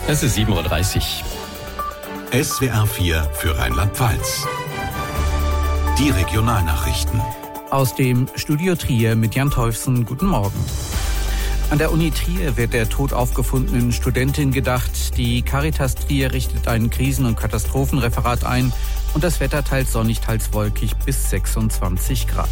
Es ist 7:30 Uhr. SWR 4 für Rheinland-Pfalz. Die Regionalnachrichten. Aus dem Studio Trier mit Jan Teufsen. Guten Morgen. An der Uni Trier wird der tot aufgefundenen Studentin gedacht. Die Caritas Trier richtet ein Krisen- und Katastrophenreferat ein und das Wetter teils sonnig, teils wolkig bis 26 Grad.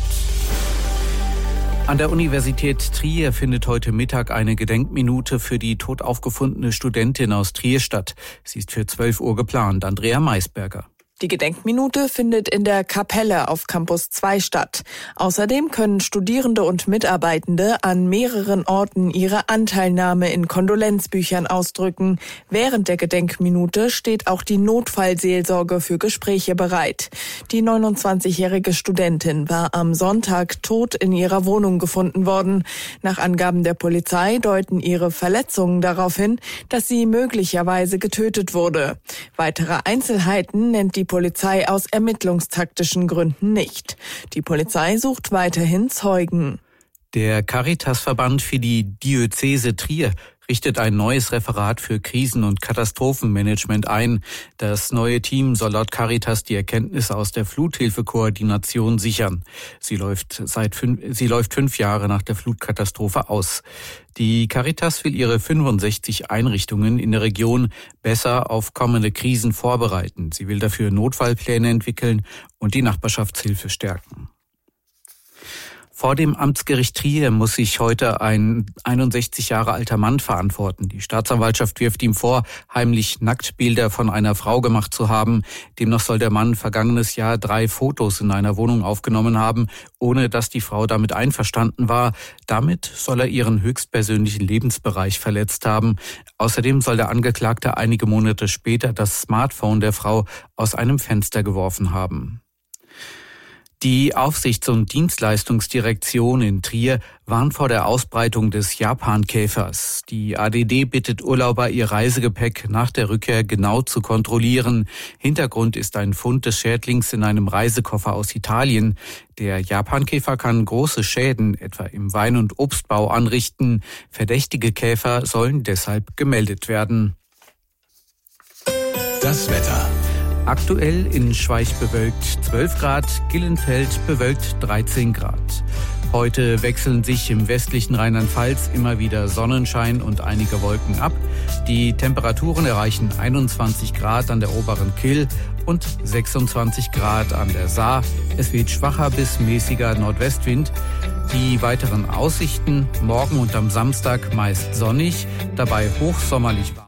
An der Universität Trier findet heute Mittag eine Gedenkminute für die tot aufgefundene Studentin aus Trier statt. Sie ist für 12 Uhr geplant. Andrea Maisberger. Die Gedenkminute findet in der Kapelle auf Campus 2 statt. Außerdem können Studierende und Mitarbeitende an mehreren Orten ihre Anteilnahme in Kondolenzbüchern ausdrücken. Während der Gedenkminute steht auch die Notfallseelsorge für Gespräche bereit. Die 29-jährige Studentin war am Sonntag tot in ihrer Wohnung gefunden worden. Nach Angaben der Polizei deuten ihre Verletzungen darauf hin, dass sie möglicherweise getötet wurde. Weitere Einzelheiten nennt die Polizei aus ermittlungstaktischen Gründen nicht. Die Polizei sucht weiterhin Zeugen. Der Caritasverband für die Diözese Trier richtet ein neues Referat für Krisen- und Katastrophenmanagement ein. Das neue Team soll laut Caritas die Erkenntnisse aus der Fluthilfekoordination sichern. Sie läuft 5 Jahre nach der Flutkatastrophe aus. Die Caritas will ihre 65 Einrichtungen in der Region besser auf kommende Krisen vorbereiten. Sie will dafür Notfallpläne entwickeln und die Nachbarschaftshilfe stärken. Vor dem Amtsgericht Trier muss sich heute ein 61 Jahre alter Mann verantworten. Die Staatsanwaltschaft wirft ihm vor, heimlich Nacktbilder von einer Frau gemacht zu haben. Demnach soll der Mann vergangenes Jahr 3 Fotos in einer Wohnung aufgenommen haben, ohne dass die Frau damit einverstanden war. Damit soll er ihren höchstpersönlichen Lebensbereich verletzt haben. Außerdem soll der Angeklagte einige Monate später das Smartphone der Frau aus einem Fenster geworfen haben. Die Aufsichts- und Dienstleistungsdirektion in Trier warnt vor der Ausbreitung des Japankäfers. Die ADD bittet Urlauber, ihr Reisegepäck nach der Rückkehr genau zu kontrollieren. Hintergrund ist ein Fund des Schädlings in einem Reisekoffer aus Italien. Der Japankäfer kann große Schäden, etwa im Wein- und Obstbau, anrichten. Verdächtige Käfer sollen deshalb gemeldet werden. Das Wetter. Aktuell in Schweich bewölkt 12 Grad, Gillenfeld bewölkt 13 Grad. Heute wechseln sich im westlichen Rheinland-Pfalz immer wieder Sonnenschein und einige Wolken ab. Die Temperaturen erreichen 21 Grad an der oberen Kyll und 26 Grad an der Saar. Es weht schwacher bis mäßiger Nordwestwind. Die weiteren Aussichten: morgen und am Samstag meist sonnig, dabei hochsommerlich warm.